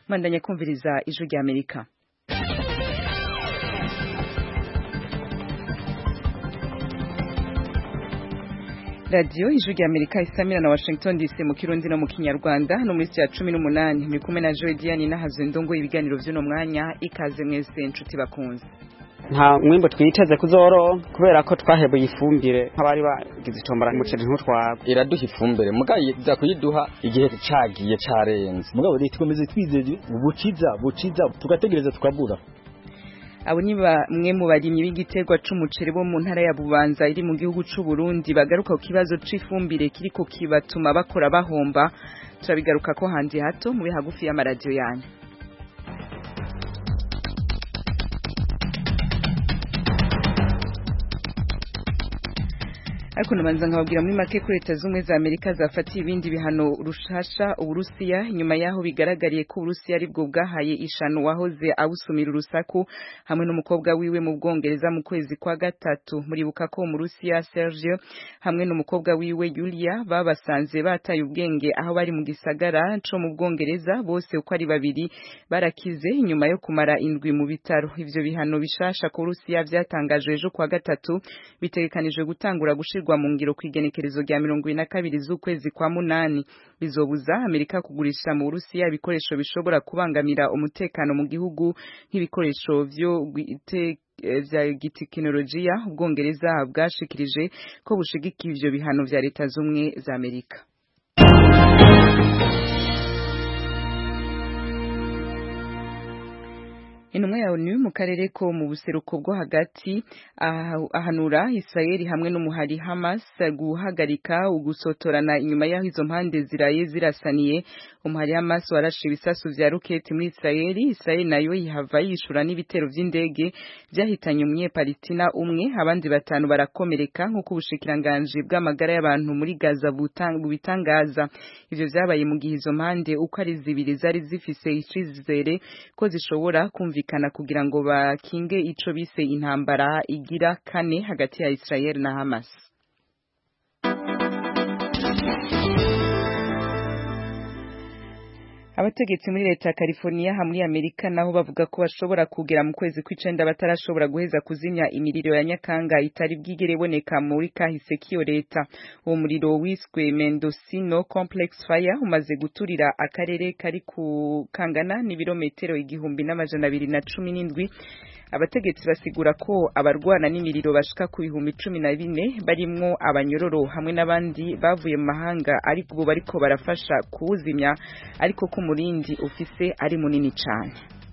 Mandanya kumviriza ijwi rya Amerika. Radio ijwi rya Amerika isamira na Washington DC mu Kirundi no mu Kinyarwanda no muri ya 18 muri kumwe na Joy Diane na Hazendongo ibiganiro vy'uno mwanya ikaze mwese inshuti bakunze. Nta mwimbo twiteze kuzoro kubera ko twahebye ifumbire nk'abari bagize itombara mu cyo ntutwaba iraduha ifumbire mugaye za kuyiduha igihe cagiye carenze mugabo rikomeze twizeje buciza tugategereza tukabura. Abo ni bamwe mu barimyi b'igiterwa c'umuceri bo mu ntara ya Bubanza iri mu gihugu c'u Burundi bagaruka ku kibazo c'ifumbire kiriko kibatuma bakora bahomba. Turabigaruka ko handi hato muri hagufi y'amaradio yanyu. Ariko nabanza nkababwira muri make ko leta z'umwe za Amerika zafatiye ibindi bihano rushasha Uburusiya nyuma yaho bigaragariye ko Uburusiya ari bwo bwahaye ishano wahoze abusumira urusaku hamwe n'umukobwa wiwe mu Bwongereza mu kwezi kwa gatatu. Muribuka ko mu Rusiya Sergio hamwe n'umukobwa wiwe Yulia babasanze bataye ubwenge aho bari mu gisagara co mu Bwongereza bose uko ari babiri barakize nyuma yo kumara indwi mu bitaro. Ivyo bihano bishasha ku Rusiya vyatangajwe ejo kwa gatatu bitegekanijwe gutangura gushirwa mu ngiro kwigenekerezo rya 22 z'ukwezi kwa munani. Bizobuza Amerika kugurisha mu Burusiya ibikoresho bishobora kubangamira umutekano mu gihugu nk'ibikoresho vya gitekinolojiya. Ubwongereza bwashikirije ko bushigikiye ivyo bihano vya leta z'umwe za Amerika. Intumwa ya ONU mu karere ko mu buseruko bwo hagati ahanura Israeli hamwe n'umuhari Hamas guhagarika ugusotorana inyuma yaho izo mpande ziraye zirasaniye. Umuhari Hamas warashe ibisasu vya roketi muri Israeli nayo yihava yishura n'ibitero vy'indege vyahitanye umunyepalitina umwe abandi batanu barakomereka nk'uko ubushikiranganje bw'amagara y'abantu muri Gaza bubitangaza. Ivyo vyabaye mu gihe izo mpande uko ari zibiri zari zifise icizere ko zishobora kumvikana kugira ngo bakinge ico bise intambara igira kane hagati ya Israel na Hamas. Abategetsi muri leta ya California hamwe Amerika naho bavuga ko bashobora kugera mu kwezi kw'icenda batarashobora guheza kuzimya imiriro ya Nyakanga itari bwigere boneka muri kahise kiyo leta. Uwo muriro wiswe Mendocino Complex Fire umaze guturira akarere kari ku kangana n'ibirometero 1217. Abategetsi basigura ko abarwana n'imiriro bashika ku 1014 barimwo abanyororo hamwe n'abandi bavuye mu mahanga ariko ubu bariko barafasha kuwuzimya ariko ko umurindi ufise ari munini cane.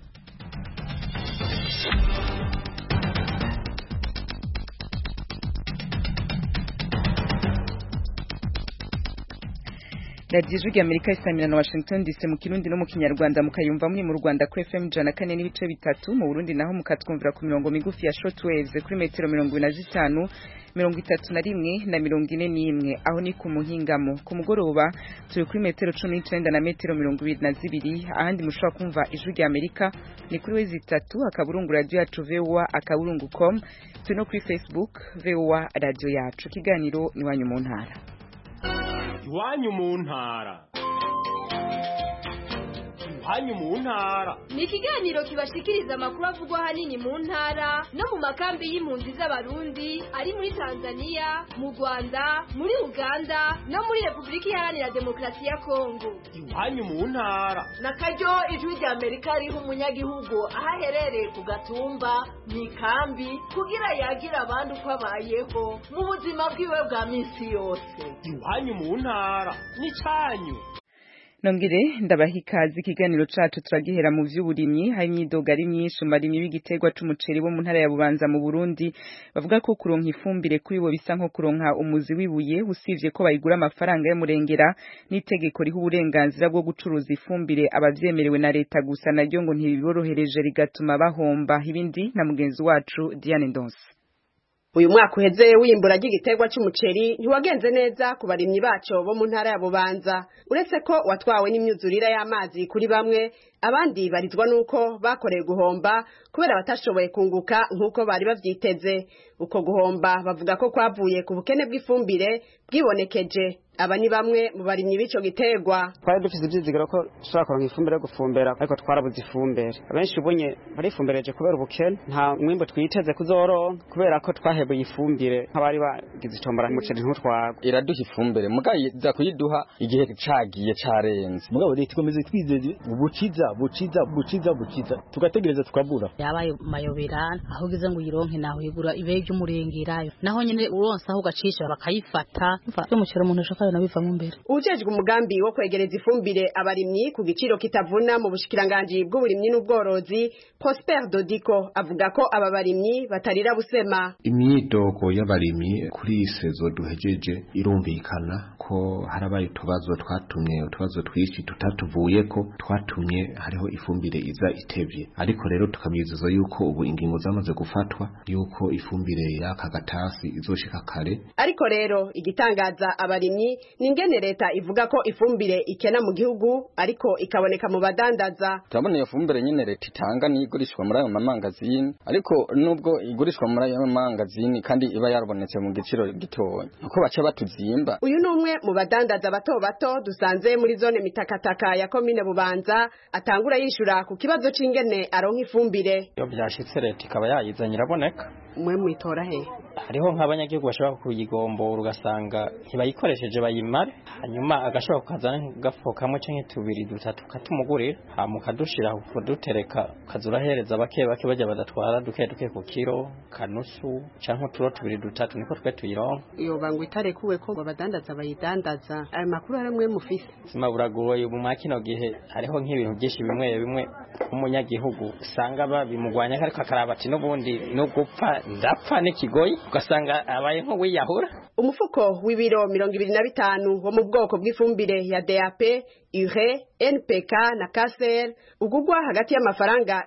Radio Ijwi Amerika isamira na Washington DC mu Kirundi no mu Kinyarwanda mukayumva muri mu Rwanda ku FM 104 n'ibice bitatu mu Burundi naho mukatwumvira ku mirongo migufi ya shortwaves kuri metero 25 31 na 41 aho ni ku muhingamo. Ku mugoroba turi kuri metero 19 na metero 22 ahandi mushobora kumva Ijwi rya Amerika ni kuri wezi 3 akaburungu radio yacu VOA akaburungu.com turi no kuri Facebook VOA radio yacu. Kiganiro ni wanyu mu ntara. Iwanyu mu ntara. Iwanyu mu ntara ni ikiganiro kibashikiriza amakuru avugwa hanini mu ntara no mu makambi y'impunzi z'abarundi ari muri Tanzania, mu Rwanda, muri Uganda no muri Republika Iharanira Demokarasi ya Kongo. Iwanyu mu ntara nakaryo Ijwi rya Amerika riho umunyagihugu ahaherereye ku gatumba mu ikambi kugira yagira abandi uko abayeho mu buzima bwiwe bwa minsi yose. Iwanyu mu ntara ni canyu. Nongere ndabahikazi ikiganiro cacu turagihera mu vy'uburimyi hari imyidogo ari myinshi mu barimyi b'igiterwa c'umuceri bo mu ntara ya Bubanza mu Burundi bavuga ko kuronka ifumbire kuri bo bisa nko kuronka umuzi wibuye usivye ko bayigura amafaranga y'umurengera n'itegeko riho uburenganzira bwo gucuruza ifumbire abavyemerewe na leta gusa naryo ngo ntibiborohereje rigatuma bahomba. Ibindi na mugenzi wacu Diane Ndonse. Uyu mwaka uheze w'imbura ry'igiterwa c'umuceri ntiwagenze neza ku barimyi baco bo mu ntara ya Bubanza uretse ko watwawe n'imyuzurira y'amazi kuri bamwe abandi barizwa nuko bakoreye guhomba kubera batashoboye kunguka nkuko bari bavyiteze. Uko guhomba bavuga ko kwavuye ku bukene bw'ifumbire bwibonekeje aba ni bamwe mu barimyi b'ico giterwa. Twari dufise ivyizigiro ko dushobora kuronka ifumbire yo gufumbera ariko twarabuze ifumbire. Abenshi ubunye barifumbireje kubera ubukene, nta mwimbo twiteze kuzoronka kubera ko twahebuye ifumbire nk'abari bagize itombora umuceri ntutwagwa. Iraduha ifumbire mugaye za kuyiduha igihe cagiye carenze. Mugabo leta ikomeze twizeze buciza tugategereza tukabura. Yabaye mayobera aho gize ngo yironke naho igura ibeje umurengerayo. Naho nyene uronsa aho gacisha bakayifata. Mfa umuceri umuntu ashaka nabivamo imbere. Ujejwe umugambi wo kwegereza ifumbire abarimyi ku giciro kitavuna mu bushikiranganje bw'uburimyi n'ubworozi, Prosper Dodiko avuga ko aba barimyi batarira busema. Imyidogo y'abarimyi kuri isezo duhejeje irumvikana ko harabaye utubazo twishi tutatuvuye ko twatumye hariho ifumbire iza itevye, ariko rero tukamyizeza yuko ubu ingingo zamaze gufatwa yuko ifumbire y'aka gatasi izoshika kare. Ariko rero igitangaza abarimyi ningene leta ivuga ko ifumbire ikena mu gihugu ariko ikaboneka mu badandaza. Turabona iyo fumbire nyene leta itanga ni igurishwa muri ayo mamangazini, ariko nubwo igurishwa muri ayo mamangazini kandi iba yarabonetse mu giciro gitoya uko baca batuzimba. Uyu numwe mu badandaza bato dusanze muri zone mitakataka ya komine Bubanza atangura yishura ku kibazo c'ingene aronka ifumbire. Iyo byashitse leta ikaba yayizanye iraboneka. Mwe mwitora he? Hariho nk'abanyagihugu bashobora kuyigombora ugasanga ntibayikoresheje bayimare, hanyuma agashobora kukazana gafuko kamwe canke tubiri dutatu katumugurira hamuka dushira kudutereka kazurahereza bake bajya badatwara duke ku kilo kanusu canke uturo tubiri dutatu niko twe tuyironka. Iyo bangu itarekuwe ko abadandaza bayidandaza ayo makuru aramwe mufise. Sima buragoye mu makino gihe hariho nk'ibintu byinshi bimwe umunyagihugu usanga babimugwanya ariko akaraba ati n'ubundi no gupfa ndapfa n'ikigoyi ugasanga abaye nko wiyahura. Umufuko w'ibiro 25 wo mu bwoko bw'ifumbire ya DAP, URE, NPK na KSR ugugwa hagati y'amafaranga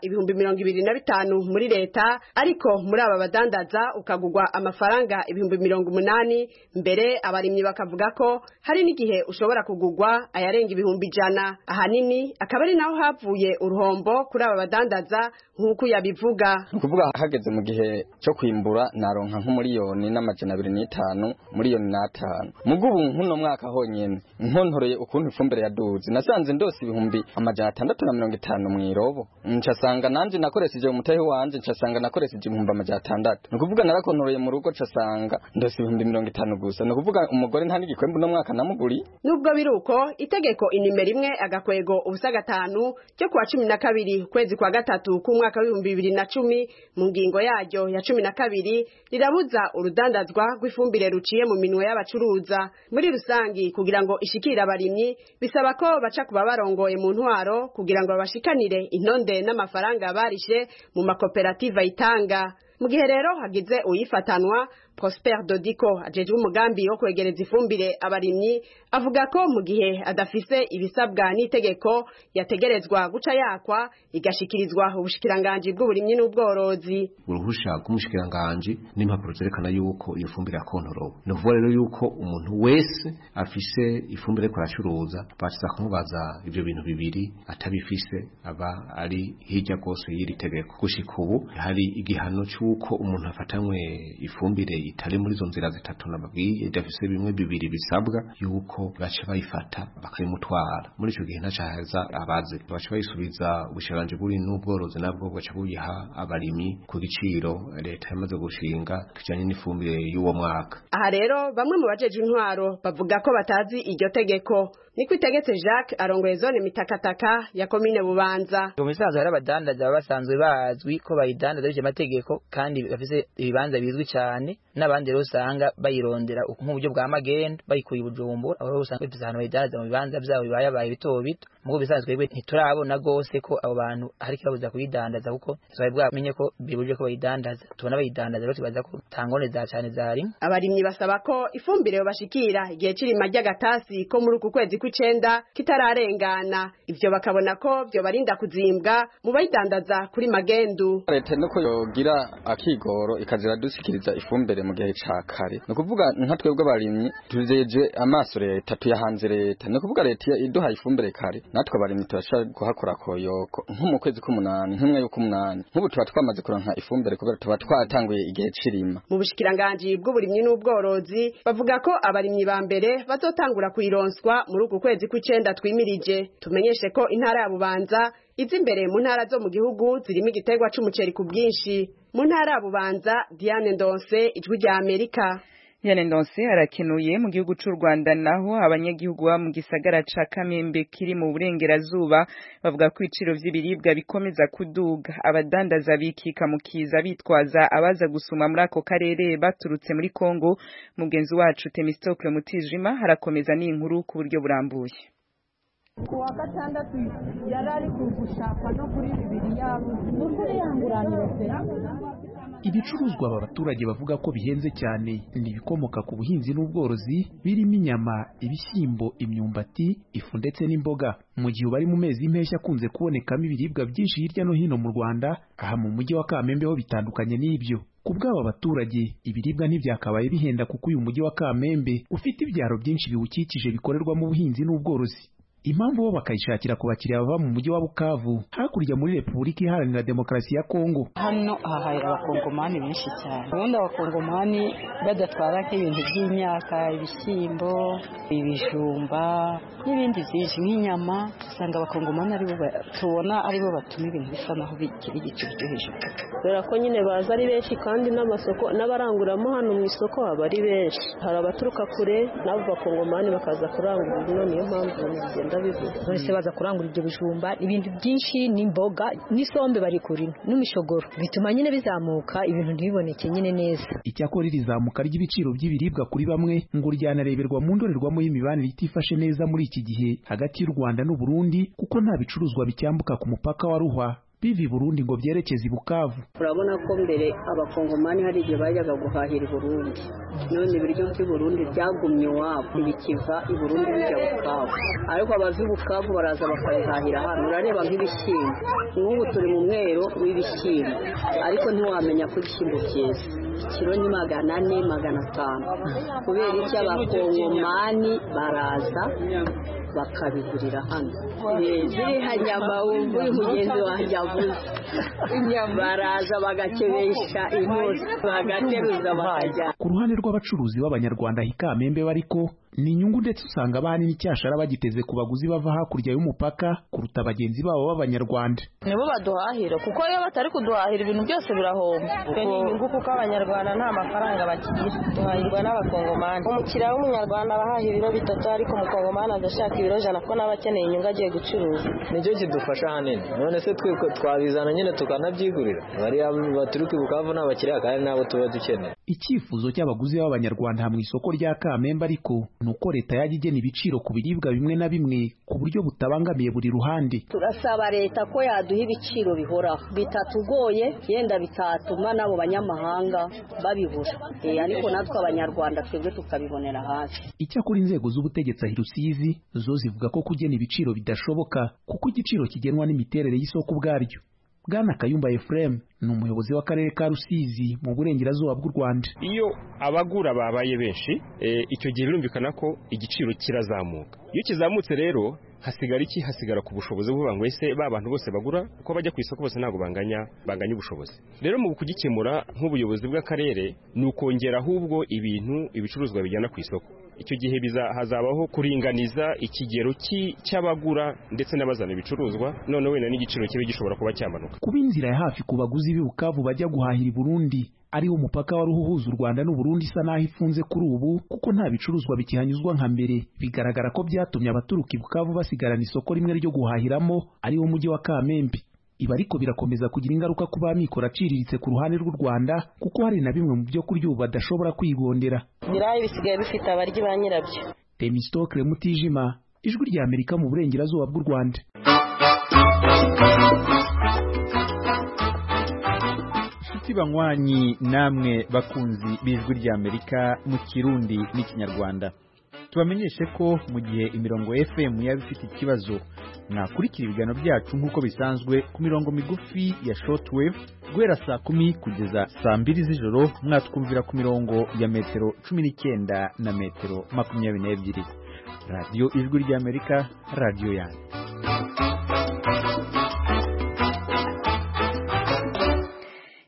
25,000 muri leta, ariko muri aba badandaza ukagugwa amafaranga 80,000. Mbere abarimyi bakavuga ko hari n'igihe ushobora kugugwa ayarenga 100,000. Ahanini akaba ari naho havuye uruhombo kuri aba badandaza nk'uko yabivuga. Kuvuga hageze mu gihe cyo kwimbura naronka nk'umuriyoni n'amajana 25 miliyoni n'atanu. Mugubu nkuno mwaka honyene nkontoreye ukuntu ifumbire yaduze nasanze ndose ibihumbi amajana 650 mwirobo. Ncasanga nanje nakoresheje umutahe wanje ncasanga nakoresheje ibihumbi amajana 600. Nukuvuga narakontoreye mu rugo ncasanga ndose ibihumbi 50 gusa. Nukuvuga umugore nta n'igikwembu no mwaka namuguri. Nubwo biruko itegeko inimero 1 agakwego ubusa 5 cyo kwa 12 kwezi kwa gatatu ku mwaka wa 2010 mu ngingo yaryo ya 12 rirabuza urudandazwa rw'ifumbire ruciye mu minwe y'abacuruza. Muri rusangi kugira ngo ishikira abarimyi bisaba ko baca kuba barongoye mu ntwaro kugira ngo babashikanire intonde n'amafaranga barishe mu makoperative itanga. Mu gihe rero hagize uyifatanwa, Prosper Dodiko ajejwe umugambi wo kwegereza ifumbire abarimyi avuga ko mu gihe adafise ibisabwa n'itegeko yategerezwa guca yakwa igashikirizwa ubushikiranganje bw'uburimyi n'ubworozi. Uruhusha rw'umushikiranganje n'impapuro zerekana yuko iyo fumbire yakontorowe. Novuga rero yuko umuntu wese afise ifumbire ko aracuruza baciza kumubaza ivyo bintu bibiri atabifise aba ari hirya gose y'iri tegeko. Gushika ubu hari igihano cy'uko umuntu afatanywe ifumbire itari muri zo nzira zitatu nababwiye idafise bimwe bibiri bisabwa yuko bace bayifata bakayimutwara. Muri ico gihe ntacahaza abaze bace bayisubiza ubushiranje buri n'ubworozi nabwo bwaca buyiha abarimyi ku giciro leta yamaze gushinga kijanye n'ifumbire y'uwo mwaka. Aha rero bamwe mu bajeje intwaro bavuga ko batazi iryo tegeko. Niko itegetse Jacques arongoye zone mitakataka ya komine Bubanza. Umusaza hari abadandaza basanzwe bazwi ko bayidandaza bije amategeko kandi bafise ibibanza bizwi cyane n'abandi rero usanga bayirondera mu buryo bwa magendo bayikuye Bujumbura aho usanga bifite ahantu bayidandaza mu bibanza byabo bibaye bito mugo bisanzwe ntiturabona gose ko abo bantu hari kibabuza kuyidandaza kuko twaye bwamenye ko bibuje ko bayidandaza tubona bayidandaza rero tubaza ko tangone za cyane zari. Abarimyi basaba ko ifumbire bashikira igihe kirima ry'agatasi ko muri uku kwezi kw'icenda kitararengana, ivyo bakabona ko byo barinda kuzimbwa mu bayidandaza kuri magendu. Leta nuko yogira akigoro ikazira dusikiriza ifumbire mu gihe ca kare. No kuvuga nka twebwe abarimyi tuzeje amaso leta tuyahanze leta. No kuvuga leta iduha ifumbire kare natwe abarimyi turashaka kuhakora koyoko nko mu kwezi k'umunani nk'umwe y'ukumunani nk'ubu tuba twamaze kuronka ifumbire kubera tuba twatanguye igihe cirima. Mu bushikiranganji bw'uburimyi n'ubworozi bavuga ko abarimyi ba mbere bazotangura kuyironswa muri uku kwezi kw'icenda twimirije. Tumenyeshe ko intara ya Bubanza izi imbere mu ntara zo mu gihugu zirimo igiterwa c'umuceri ku bwinshi. Mu ntara ya Bubanza, Diane Ndonse, Ijwi rya Amerika. Diane Ndonse arakenuye mu gihugu c'u Rwanda naho abanyagihugu ba mu gisagara ca Kamembe kiri mu burengerazuba bavuga ko ibiciro vy'ibiribwa bikomeza kuduga. Abadandaza bikika mu kiza bitwaza abaza gusuma muri ako karere baturutse muri Kongo. Mugenzi wacu Temistocle Mutijima harakomeza n'inkuru ku buryo burambuye. Kuwa gatandatu yarari kugushaka no kuri bibiri yabo n'ukuri yanguranira pe. Ibicuruzwa aba baturage bavuga ko bihenze cyane ni ibikomoka ku buhinzi n'ubworozi birimo inyama, ibishyimbo, imyumbati, ifu ndetse n'imboga. Mu gihe bari mu mezi y'impeshyi akunze kubonekamo ibiribwa byinshi hirya no hino mu Rwanda, aha mu mujyi wa Kamembe ho bitandukanye n'ibyo. Ku bw'aba baturage ibiribwa ntibyakabaye bihenda kuko uyu mujyi wa Kamembe ufite ibyaro byinshi biwukikije bikorerwamo ubuhinzi n'ubworozi. Impamvu bo bakayishakira ku bakiriya baba mu mujyi wa Bukavu hakurya muri Repubulika Iharanira Demokarasi ya Kongo. Hano hahahira abakongomani benshi cyane. Ubundi abakongomani badatwara nk'ibintu by'imyaka, ibishyimbo, ibijumba n'ibindi byinshi nk'inyama, usanga abakongomani tubona aribo batuma ibintu bisa naho bikiri igiciro cyo hejuru. Dore ko nyine baza ari benshi kandi n'amasoko n'abaranguramo hano mu isoko aba ari benshi. Hari abaturuka kure n'abo bakongomani bakaza kurangura, ino niyo mpamvu bose baza kurangura ibyo bijumba ibintu byinshi n'imboga n'isombe bari kuri n'imishogoro bituma nyine bizamuka ibintu ntibiboneke nyine neza. Icyakora rizamuka ry'ibiciro by'ibiribwa kuri bamwe ngo ryanareberwa mu ndorerwamo y'imibanire itifashe neza muri iki gihe hagati y'u Rwanda n'u Burundi kuko nta bicuruzwa bicyambuka ku mupaka wa Ruhwa bivi Burundi ngo byerekeze i Bukavu. Urabona ko mbere abakongomani hari igihe bajyaga guhahira i Burundi, none ibiryo by'i Burundi byagumye iwabo bikiva i Burundi bijya Bukavu, ariko abava i Bukavu baraza bakabihahira hano. Urareba nk'ibishyimbo nk'ubu turi mu mwero w'ibishyimbo ariko ntiwamenya ko ibishyimbo byeze ikiro ni 400 500 kubera icyo abakongomani baraza bakabigurira hano. Ziriya nyama wumva uyu mugenzi wanjye avuze, baraza bagakebesha intozi bagateruza bakajya. Ku ruhande rw'abacuruzi b'Abanyarwanda hikamembe bariko ni inyungu ndetse usanga abahani n'icyashara bagiteze ku baguzi bava hakurya y'umupaka kuruta bagenzi babo b'Abanyarwanda. Nibo baduhahira kuko iyo batari kuduhahira ibintu byose birahomba. Ni inyungu kuko Abanyarwanda nta mafaranga bakigira, duhahirwa n'abakongomani. Umukiriya w'umunyarwanda abahahira ibiro bitatu ariko umukongomani adashaka ibiro 100 ko n'abakeneye inyungu agiye gucuruza. Nicyo kidufasha hanini. None se twe twabizana nyine tukanabyigurira. Bari baturuka i Bukavu n'abakiriya kandi nabo tuba dukeneye. Icyifuzo cy'abaguzi b'Abanyarwanda mu isoko rya Kamembe ariko nuko leta yagigena ibiciro ku biribwa bimwe na bimwe ku buryo butabangamiye buri ruhande. Turasaba leta ko yaduha ibiciro bihoraho bitatugoye yenda bitatuma nabo banyamahanga babibura, ariko natwe Abanyarwanda twebwe tukabibonera hafi. Icyakora inzego z'ubutegetsi ahi Rusizi zo zivuga ko kugena ibiciro bidashoboka kuko igiciro kigenwa n'imiterere y'isoko ubwaryo. Bwana Kayumba Ephraim ni umuyobozi w'akarere ka Rusizi mu burengerazuba bw'u Rwanda. Iyo abagura babaye benshi icyo gihe birumvikana ko igiciro kirazamuka. Iyo kizamutse rero hasigara ku bushobozi buvuga ngo ese ba bantu bose bagura uko bajya ku isoko bose ntago banganya ubushobozi. Rero mu kugikemura nk'ubuyobozi bw'akarere ni ukongera ahubwo ibicuruzwa bijyana ku isoko. Icyo gihe hazabaho kuringaniza ikigero cy'abagura ndetse n'abazana ibicuruzwa, none wenda n'igiciro kibe gishobora kuba cyamanuka. Kuba inzira ya hafi ku baguzi b'i Bukavu bajya guhahira i Burundi ariwo umupaka wari uhuza u Rwanda n'u Burundi isa naho ifunze kuri ubu kuko nta bicuruzwa bikihanyuzwa nka mbere, bigaragara ko byatumye abaturuka i Bukavu basigarana isoko rimwe ryo guhahiramo ariwo mujyi wa Kamembe. Ibi ariko birakomeza kugira ingaruka ku bamikoro aciriritse ku ruhande rw'u Rwanda kuko hari na bimwe mu byo kurya ubu badashobora kwigondera. Birayi bisigaye bifite abaryi ba nyirabyo. Temistocle Mutijima, Ijwi rya Amerika mu burengerazuba bw'u Rwanda. Banywanyi namwe bakunzi b'Ijwi rya Amerika mu Kirundi n'Ikinyarwanda, tubamenyeshe ko mu gihe imirongo FM yaba ifite ikibazo mwakurikira ibiganiro byacu nk'uko bisanzwe ku mirongo migufi ya shortwave guhera saa 10 kugeza saa 2 z'ijoro, mwatwumvira ku mirongo ya metero 19 na metero 22. Radio Ijwi rya Amerika, radio yanyu.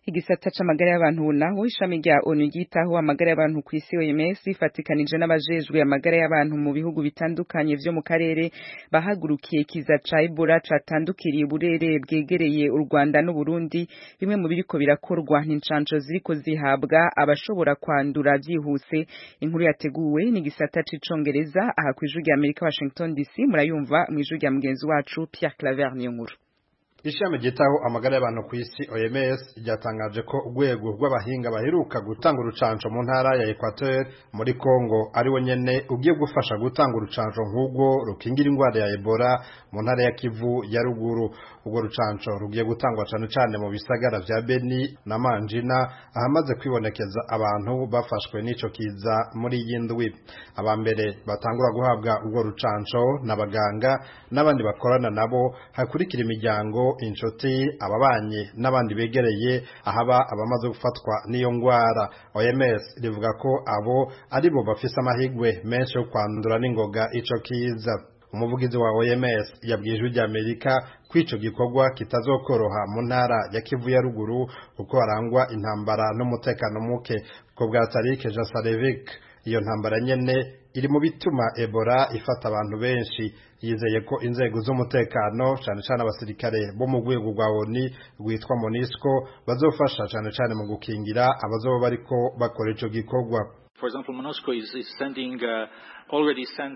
igisata c'amagara y'abantu naho ishami rya ONU ryitaho amagara y'abantu ku isi OMS ifatikanije n'abajejwe amagara y'abantu mu bihugu bitandukanye vyo mu karere bahagurukiye kiza ca Ebola catandukiriye uburere bwegereye u Rwanda n'u Burundi bimwe mu biriko birakorwa n'incanco ziriko zihabwa abashobora kwandura vyihuse inkuru yateguwe n'igisata c'icongereza aha kw'ijwi rya Amerika Washington DC murayumva mw'ijwi rya mugenzi wacu Pierre Claver niyo nkuru. Ishami gitaho amagara y'abantu ku isi OMS ryatangaje ko urwego rw'abahinga baheruka gutanga urucanco mu ntara ya Equateur muri Congo ari nyene ugiye gufasha gutanga urucanco nk'ubwo rukingira indwara ya Ebola mu ntara ya Kivu ya ruguru. Ubwo rucanco rugiye gutangwa cane mu bisagara vya Beni na Manjina ahamaze kwibonekeza abantu bafashwe n'ico kiza muri yindwi. Abambere batangura guhabwa ubwo rucanco n'abaganga n'abandi bakorana nabo hakurikira imiryango inshuti ababanye n'abandi begereye ahaba abamaze gufatwa n'iyo ngwara. OMS rivuga ko abo aribo bafise amahigwe menshi yo kwandura n'ingoga ico kiza. Umuvugizi wa OMS yabwiye ijwi rya Amerika ko ico gikorwa kitazokoroha mu ntara ya Kivu ya ruguru kuko harangwa intambara n'umutekano muke. Ko bwa Tarik Jasarevic iyo ntambara nyene iri mu bituma Ebola ifata abantu benshi. Yizeye ko inzego z'umutekano cane abasirikare bo mu rwego rwa ONU rwitwa MONUSCO bazofasha cane mu gukingira abazoba bariko bakora ico gikorwa. For example, MONUSCO is sending already sent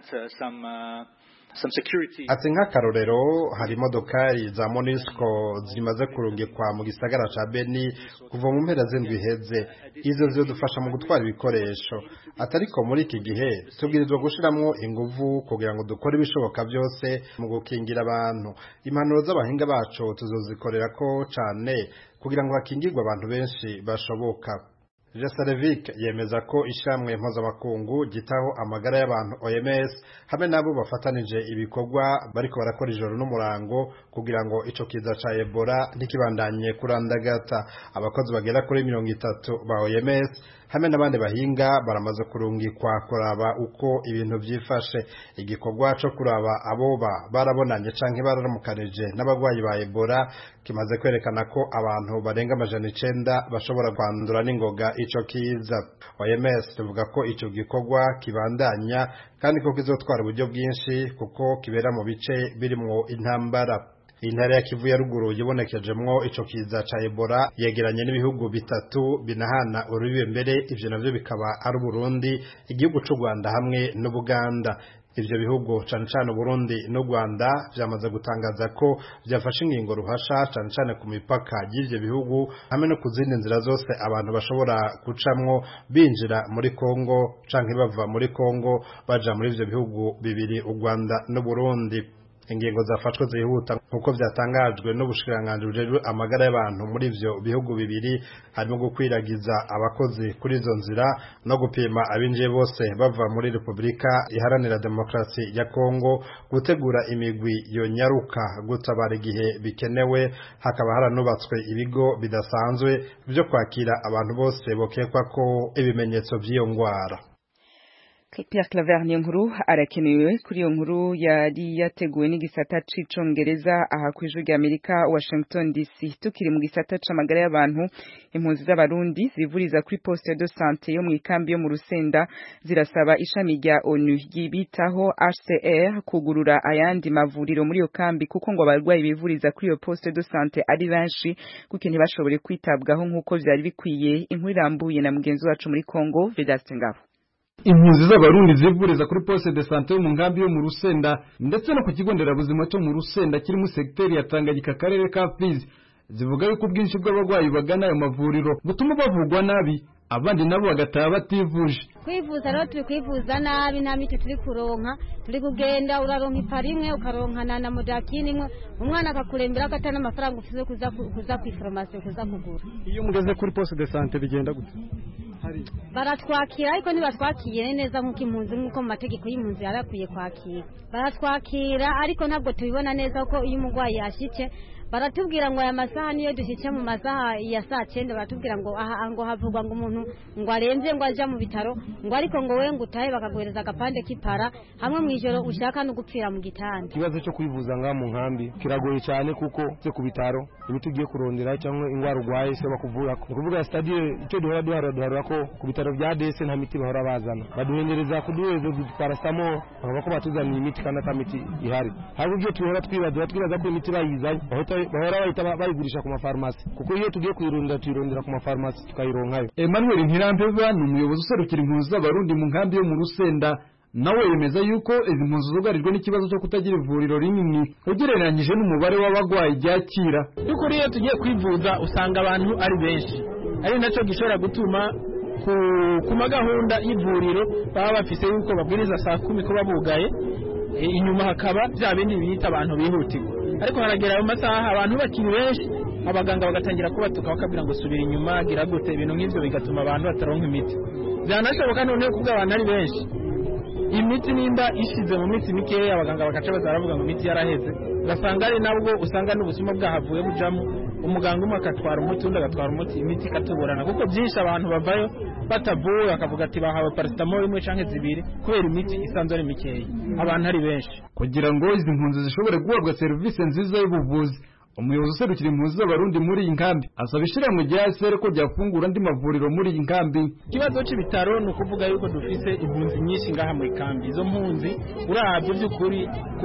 some security. Ati nk'akarorero hari imodokari za MONUSCO zimaze kurungikwa mu gisagara ca Beni kuva mu mpera z'indwi iheze. Izo zidufasha mu gutwara ibikoresho. Atariko muri iki gihe tubwirizwa gushiramwo inguvu kugira ngo dukore ibishoboka byose mu gukingira abantu. Impanuro z'abahinga bacu tuzozikorera ko cane kugira ngo hakingirwe abantu benshi bashoboka. Jasarevic yemeza ko ishamwe mpuzamakungu gitaho amagara y'abantu OMS hamwe nabo bafatanije ibikorwa bariko barakora ijoro n'umurango kugira ngo ico kiza ca Ebola ntikibandanye kurandagata. Abakozi bagera kuri 30 ba OMS hamwe n'abandi bahinga baramaze kurungikwa kuraba uko ibintu vyifashe. Igikorwa co kuraba aboba barabonanye canke bararamukanije n'abagwayi ba Ebola kimaze kwerekana ko abantu barenga 900 bashobora kwandura n'ingoga ico kiza. OMS tuvuga ko ico gikorwa kibandanya kandi ko kizotwara uburyo bwinshi kuko kibera mu bice birimwo intambara. Intara ya Kivu ya ruguru yibonekejemwo ico kiza ca Ebola yegeranye n'ibihugu bitatu binahana urubibe mbere ivyo navyo bikaba ari Burundi, igihugu c'u Rwanda hamwe n'Ubuganda. Ivyo bihugu cane Burundi n'u Rwanda vyamaze gutangaza ko vyafashe ingingo ruhasha cane ku mipaka y'ivyo bihugu hamwe no kuzindi nzira zose abantu bashobora gucamwo binjira muri Kongo canke bava muri Kongo baja muri ivyo bihugu bibiri u Rwanda n'u Burundi. Ingingo zafashwe zihuta nkuko vyatangajwe n'ubushikiranganji bujejwe amagara y'abantu muri ivyo bihugu bibiri harimo gukwiragiza abakozi kuri izo nzira no gupima abinjiye bose bava muri Republika Iharanira Demokarasi ya Kongo, gutegura imigwi yonyaruka gutabara igihe bikenewe, hakaba haranubatswe ibigo bidasanzwe byo kwakira abantu bose bokekwa ko ibimenyetso vy'iyo ngwara. Pierre Claver niyo nkuru arakenewe kuri iyo nkuru yari yateguwe n'igisata c'icongereza aha kw'ijwi rya Amerika Washington DC. Tukiri mu gisata c'amagara y'abantu, impunzi z'abarundi zivuriza kuri poste de santé yo mu ikambi yo mu Rusenda zirasaba ishami rya ONU ryibitaho HCR kugurura ayandi mavuriro muri iyo kambi kuko ngo abarwayi bivuriza kuri iyo poste de santé ari benshi kuko ntibashobore kwitabwaho nk'uko vyari bikwiye. Inkuru irambuye na mugenzi wacu muri Congo Vedaste Ngabo. Impunzi z'abarundi zivuriza kuri poste de santé yo mu nkambi yo mu Rusenda ndetse no ku kigo nderabuzima cyo mu Rusenda kiri mu secteur ya Tanganyika karere ka Fizi zivuga yuko ubwinshi bw'abarwayi bagana ayo mavuriro butuma bavugwa nabi abandi nabo bagataha bativuje. Kwivuza rero turi kwivuza nabi nta miti turi kuronka, turi kugenda uraronka ipari imwe ukaronkana na modakini imwe, umwana akakurembera ko atana amafaranga ufise kuza ku farmasi kuza kugura. Iyo mugeze kuri poste de santé bigenda gute? baratwakira ariko ntibatwakiriye neza nk'uko impunzi nk'uko mu mategeko y'impunzi yarakwiye kwakira baratwakira ariko ntabwo tubibona neza ko iyo umurwayi yashyitse baratubwira ngo aya masaha niyo dushyitse mu masaha ya saa 9 baratubwira ngo aha ngo havugwa ngo umuntu ngo arembye ngo aja mu bitaro ngo ariko ngo we ngo utahe bakaguhereza agapande k'ipara hamwe mu ijoro ushaka no gupfira mu gitanda. Ikibazo cyo kwivuza nga mu nkambi kiragoye cyane kuko cyo ku bitaro imiti ugiye kurondera cyangwa ingwara urwaye se bakuvura ko kuvuga stade icyo duhora ko ku bitaro bya DS nta miti bahora bazana baduhendereza kuduheza parastamo bakaba ko batuzaniye imiti kandi ata miti ihari ahubwo ibyo tuhora twibaza ko imiti bayizanye bahora bahita bayigurisha ku mafarmasi kuko iyo tugiye tuyirondera ku mafarmasi tukayironkayo. Emmanuel Ntirambeba ni umuyobozi userukira impunzi z'abarundi mu nkambi yo mu Rusenda nawe yemeza yuko izi mpunzi zugarijwe n'ikibazo cyo kutagira ivuriro rinini ugereranyije n'umubare w'abagwayi ryakira. Byukuri iyo tugiye kwivuza usanga abantu ari benshi ari nacyo gishobora gutuma ku magahunda y'ivuriro baba bafise yuko babwiriza saa 10 ko babugaye inyuma hakaba bya bindi bita abantu bihutirwa ariko haragera mu masaha abantu bakiri benshi abaganga bagatangira kubatuka bakabwira ngo subira inyuma gira gute ibintu nk'ivyo bigatuma abantu bataronka imiti byanashoboka none kuko abantu ari benshi imiti nimba ishize mu minsi mikeya abaganga bakaca baravuga ngo imiti yaraheze ugasanga ari nabwo usanga n'ubusuma bwahavuye bujamo umuganga umwe akatwara umuti undi agatwara umuti imiti ikatuburana kuko byinshi abantu bavayo batavuye akavuga ati bahawe paracetamol imwe canke zibiri kubera imiti isanzwe ari mikeya abantu ari benshi. Kugira ngo izi mpunzi zishobore guhabwa serivisi nziza y'ubuvuzi umuyobozi userukira impunzi z'abarundi muri iyi nkambi asaba ishyirahamwe rya ASR ko ryafungura andi mavuriro muri iyi nkambi. Ikibazo c'ibitaro ni ukuvuga yuko dufise impunzi nyinshi ngaha mu kambi izo mpunzi uravye by'ukuri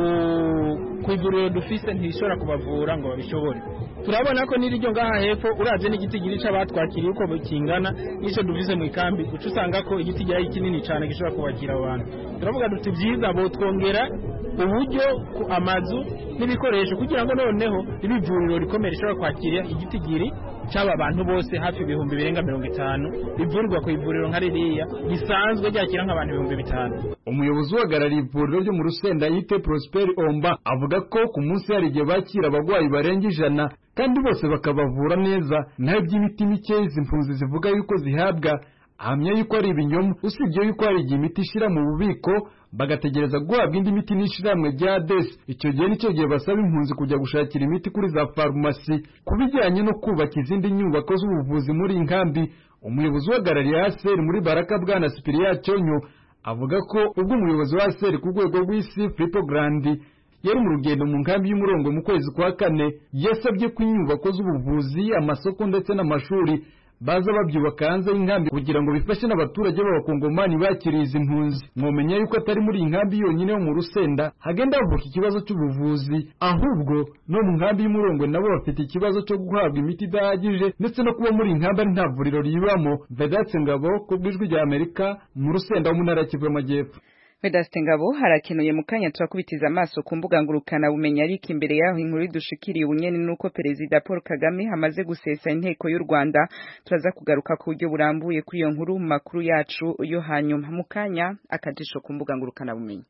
ku ivuriro dufise ntishobora kubavura ngo babishobore turabona ko n'iryo ngaha hepfo uravye n'igiti giri c'abatwakiriye uko kingana nico dufise mu kambi uca usanga ko igiti giri kinini cane gishobora kubakira abantu turavuga duti byiza bo twongera uburyo ku amazu n'ibikoresho kugira ngo noneho ibivuriro rikomere rishobora kwakira igiti giri cyaba abantu bose hafi ibihumbi birenga 50 bivurirwa ku ivuriro nka ririya gisanzwe ryakira nk'abantu 5000. Umuyobozi uhagarariye ivuriro ryo mu Rusenda yite Prosper Omba avuga ko ku munsi hari igihe bakira abagwayi barenga 100 kandi bose bakabavura neza naho by'imiti mike izi mpunzi zivuga yuko zihabwa ahamya yuko ari ibinyoma usibye yuko hari igihe imiti ishira mu bubiko bagategereza guhabwa indi miti n'ishiramwe rya DS icyo gihe nicyo gihe basaba impunzi kujya gushakira imiti kuri za farumasi kubijyanye no kubaka izindi nyubako z'ubuvuzi muri inkambi. Umuyobozi uhagarariye ASR muri Baraka Bwana Spiria Cyonyo avuga ko ubwo umuyobozi wa ASR ku rwego rw'isi Filippo Grandi yari mu rugendo mu nkambi y'umurongo mu kwezi kwa 4 yasabye ko inyubako z'ubuvuzi amasoko ndetse n'amashuri baza babyubaka hanze y'inkambi kugira ngo bifashe n'abaturage b'abakongomani bakiriye izi mpunzi. Mwomenya yuko atari muri inkambi yonyine yo mu Rusenda hagenda havuka ikibazo cy'ubuvuzi ahubwo no mu nkambi y'umurongo nabo bafite ikibazo cyo guhabwa imiti idahagije ndetse no kuba muri inkambi nta vuriro ribamo. Vedatse Ngabo ku bw'ijwi rya Amerika mu Rusenda mu ntara y'Kivu y'Amajyepfo. Vedaste Ngabo harakenuye mu kanya turakubitiza amaso ku mbuga ngurukana bumenyi ariko imbere yaho inkuru dushikiriye ubunyene nuko Perezida Paul Kagame hamaze gusesa inteko y'u Rwanda turaza kugaruka ku buryo burambuye kuri iyo nkuru mu makuru yacu yo hanyuma mu kanya akajisho ku mbuga ngurukana bumenyi.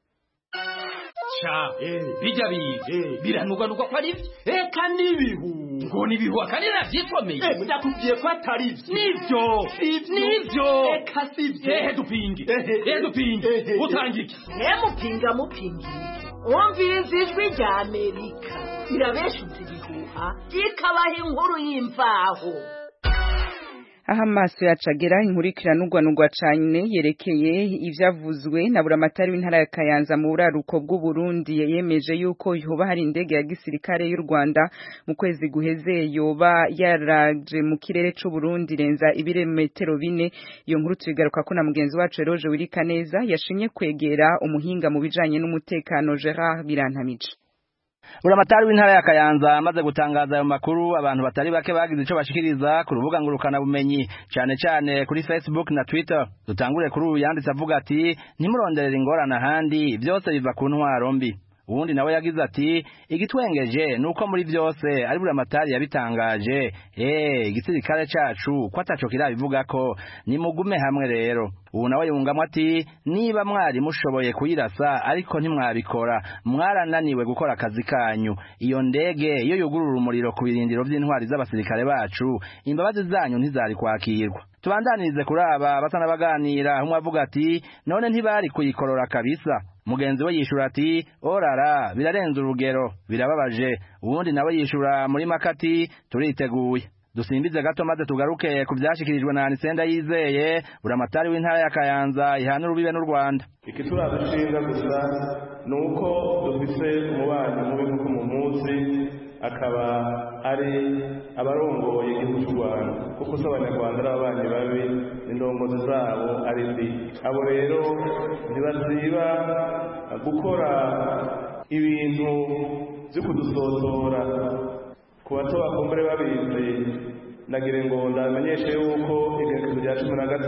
Cha bijya biranugwa ko ari eka nibihu ngo nibihu akanira vyitwomeye ndakubwiye ko atari nivyo eka sivyo dupinge utangike mupinga umviriza ijwi rya Amerika irabeshuza ibihuha ikabaha inkuru y'imvaho. Aha amaso yacagera inkuru ikiranugwanugwa cyane yerekeye ivyavuzwe na buramatari w'intara ya Kayanza mu buraruko bw'u Burundi yemeje yuko yoba hari indege ya gisirikare y'u Rwanda mu kwezi guheze yoba yaraje mu kirere c'u Burundi renza ibirometero 4. Iyo nkuru tuyigaruka ko na mugenzi wacu Eroje Wirikaneza yashimye kwegera umuhinga mu bijanye n'umutekano Gerard Birantamije. Buramatari w'intara ya Kayanza amaze gutangaza ayo makuru abantu batari bake bagize ico bashikiriza ku rubuga ngurukana bumenyi cyane kuri Facebook na Twitter. Dutangure kuri uyu yanditse avuga ati ntimuronderera ingorane ahandi byose biva ku ntwaro mbi. Uwundi nawe yagize ati igitwengeje nuko muri byose ari buramatari yabitangaje igisirikare cacu ko ataco kirabivuga ko nimugume hamwe rero. ubu nawe yungamo ati niba mwari mushoboye kuyirasa ariko ntimwabikora mwarananiwe gukora akazi kanyu iyo ndege iyo yugurura umuriro ku birindiro by'intwari z'abasirikare bacu imbabazi zanyu ntizari kwakirwa tubandanirize kuri aba basa n'abaganira umwe avuga ati none ntibari kuyikorora kabisa mugenzi we yishura ati orara birarenze urugero birababaje ubundi nawe yishura muri makati turiteguye dusimbize gato maze tugaruke ku byashikirijwe na Anisenda Yizeye buramatari w'intara ya Kayanza ihana urubibe n'u Rwanda. Ikiturabishinga gusa nuko dufise umubano mubi nkuko mu munsi akaba ari abarongoye igihugu cy'u Rwanda kuko s'abanyarwanda n'ababanyi babi n'indongozi zabo ari mbi abo rero ntibasiba gukora ibintu byo kudusozora ku bato bakumbure babizi nagire ngo ndamenyeshe yuko igenekerezo rya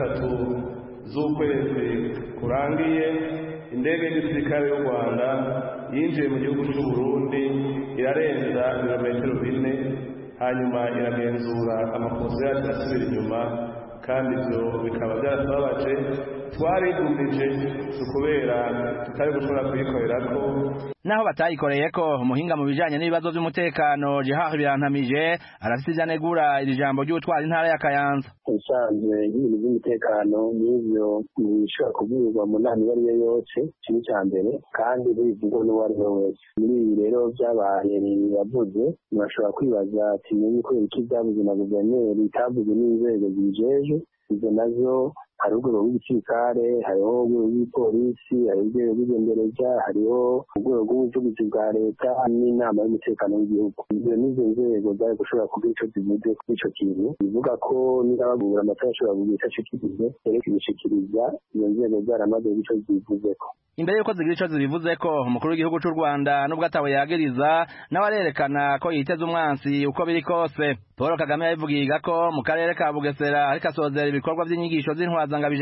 13 z'ukwezi kurangiye indege y'igisirikare y'u Rwanda yinjiye mu gihugu cy'u Burundi irarenza ibirometero 4 hanyuma iragenzura amakosa yacu asubira inyuma kandi ibyo bikaba byarasababaje twarigumije kubera tutari gushobora kuyikorera ko naho batayikoreye ko umuhinga mu bijanye n'ibibazo by'umutekano Jihah Birantamije arafite ivyanegura iri jambo ry'utwara intara ya Kayanza usanzwe y'ibintu by'umutekano n'ivyo bishobora kubwirwa mu nama iyo ariyo yose kimwe cya mbere kandi bivugwa n'uwo ari we wese muri ibi rero byabaye yavuze murashobora kwibaza ati menye ko iki byavuze na guverineri itavuze n'inzego zijeje izo nazo hari urwego rw'igisirikare hariho urwego rw'ipolisi hariho urwego rw'igendereza hariho urwego rw'ubuvugizi bwa leta n'inama y'umutekano w'igihugu ibyo nizo nzego zari gushobora kugira icyo zivuze kuri icyo kintu bivuga ko n'abagura amatara ashobora kugira icyo ashikirize rero kubishikiriza iyo nzego zaramaze icyo zivuzeko imbere yuko zigira ico zibivuzeko umukuru w'igihugu cy'u Rwanda nubwo atawe yagiriza nawe arerekana ko yiteze umwansi uko biri kose Paul Kagame yabivugiga ko mu karere ka Bugesera ariko asozera ibikorwa by'inyigisho z'intwazangabo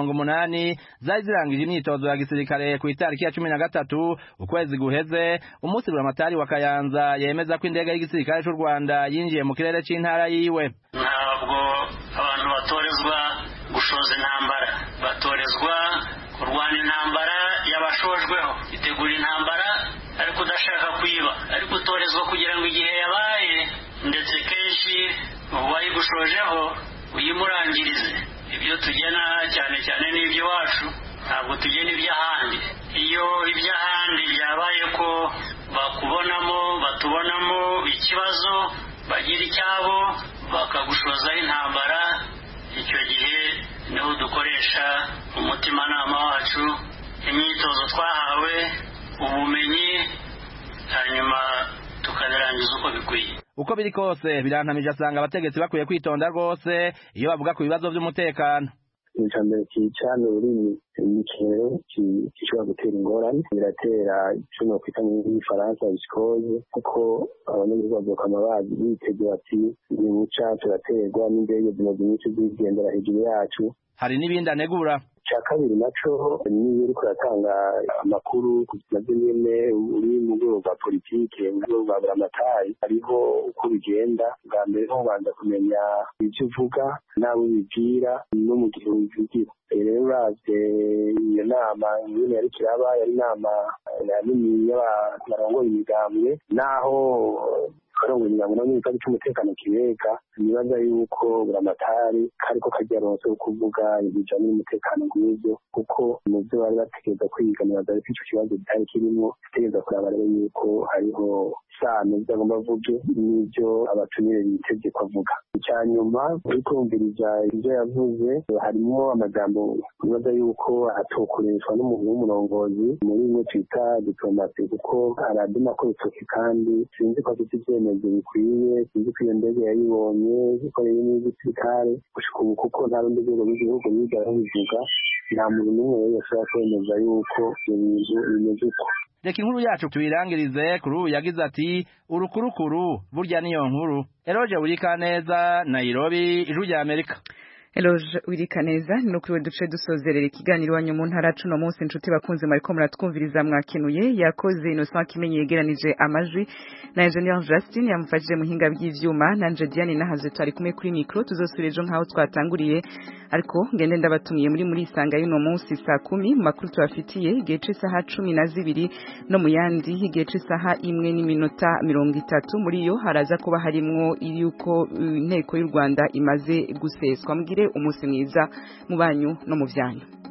180 zari zirangije imyitozo ya gisirikare ku itariki ya 13 ukwezi guheze umunsi buramatari wa Kayanza yemeza ko indege y'igisirikare cy'u Rwanda yinjiye mu kirere c'intara yiwe ntabwo abantu batorezwa gushoza intambara batorezwa kurwana intambara yabashojweho itegura intambara ariko udashaka kuyiba ariko utorezwa kugira ngo igihe yabaye ndetse kenshi uwayigushojeho uyimurangirize ibyo tugena cyane cyane n'iby'iwacu ntabwo tugena iby'ahandi iyo iby'ahandi byabaye ko bakubonamo batubonamo ikibazo bagira icyabo bakagushozaho intambara icyo gihe niho dukoresha umutimanama wacu imyitozo twahawe ubumenyi hanyuma tukabirangiza uko bikwiye uko biri kose Birantamije asanga abategetsi bakwiye kwitonda rwose iyo bavuga ku bibazo by'umutekano icambere cyane urimi ikero gishobora gutera ingorane biratera icyo kwita mu Faransa psychose kuko abanyagihugu bakama bazi bitegura ati ni muca turaterwa n'indege zimaze iminsi zigendera hejuru yacu hari n'ibindi anegura cya kabiri naco niyo uriko uratanga amakuru navyo nyene uri mu rwego rwa politike mu rwego rwa buramatari hariho uko bigenda bwa mbere ho ubanza kumenya ivyo uvuga nawe ubibwira no mu gihe ubivugira rero uravye iyo nama nyene yariko iraba yari inama nini y'abarongoye imigambwe naho karongo imigambo no mwita cy'umutekano kibega nibaza yuko buramatari kariko kajaronse kuvuga ibijanye n'umutekano gw'ibyo kuko mu byo bari bategeza kwiganira bari icyo kibazo cyari kirimo tegeza kuraba rero yuko hariho sano byagomba vuge n'ibyo abatumire biteze kuvuga cyanyuma uri kumviriza ibyo yavuze harimo amagambo nibaza yuko atokoreshwa n'umuntu w'umurongozi muri mwe twita diplomasi kuko araduma ko bitoke kandi sinzi ko afite ibyemezo bikwiye sinzi ko iyo ndege yayibonye ikoreye n'igisirikare gushika ubu kuko nta rundi rwego rw'igihugu yigara bivuga nta muntu n'umwe rero yashobora kwemeza yuko ibyo bintu bimeze uko reka inkuru yacu tuyirangirize kuri ubu yagize ati urukurukuru burya niyo nkuru Eroje Burikaneza Nairobi ijwi rya Amerika Eloge Wirikaneza nukuriwe duce dusozerera ikiganiro wanyu mu ntara cuno munsi inshuti bakunze mariko muratwumviriza mwakenuye yakoze Innocent Kimenyi yegeranije amajwi na Engineer Justin yamufashije muhinga by'ivyuma nanje Diane nahaze twari kumwe kuri micro tuzosubirejo nkaho twatanguriye ariko ngende ndabatumiye muri isanga y'uno munsi saa 10 makuru twafitiye igihe cy'isaha 12 no mu yandi igihe cy'isaha 1:30 muri yo haraza kuba harimwo yuko inteko y'u Rwanda imaze guseswa mugire umunsi mwiza mu banyu no mu byanyu.